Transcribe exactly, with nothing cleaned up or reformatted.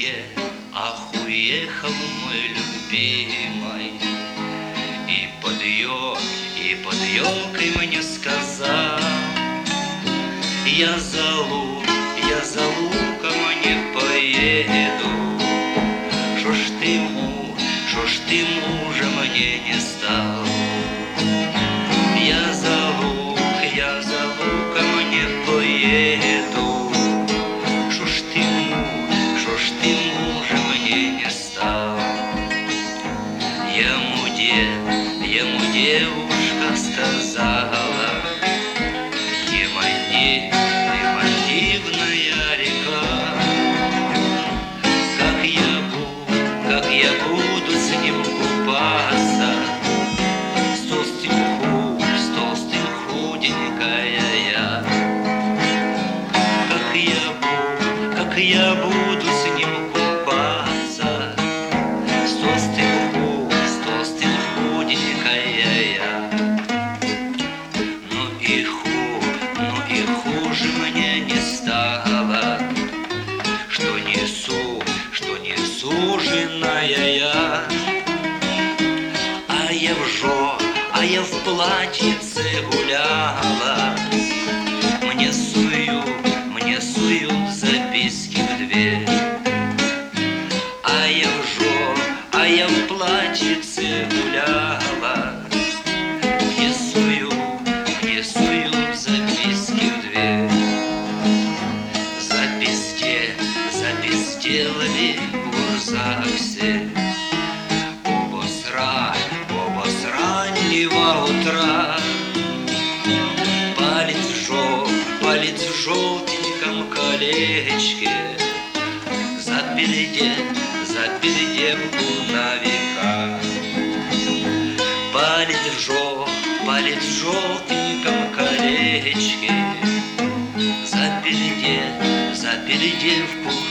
колечке, ах, уехал мой любимый. И под ел, и под елкой мне сказал: Я за лук, я за луком не поеду. Шо ж ты, му, шо ж ты мужем мне не стал? Я за лук, я за луком не поеду. Шо ж ты, му, шо ж ты мужем мне не стал? Ему дев, ему девушка сказала: Демонди, демондивная река, как я буду, как я буду с ним купаться, с толстым худ, с толстым худенькая я. Как я буду, как я буду с ним купаться, с толстым худ, с толстым худенькая я. Ну и ху, ну и хуже мне не стало, что несу, что несу женая я. А я в жо, а я в платьице гуляла, мне суют, мне суют записки в дверь. А я в жо, а я в платьице гуляла, мне суют, мне суют записки в дверь. Записке, запизделали в ЗАГСе. Оба срань, оба с раннего утра. Палец жёг, палец в желтеньком колечке, запили дед, запили девку на века. Палец жёг, палец в желтеньком колечке, запили дед, запили девку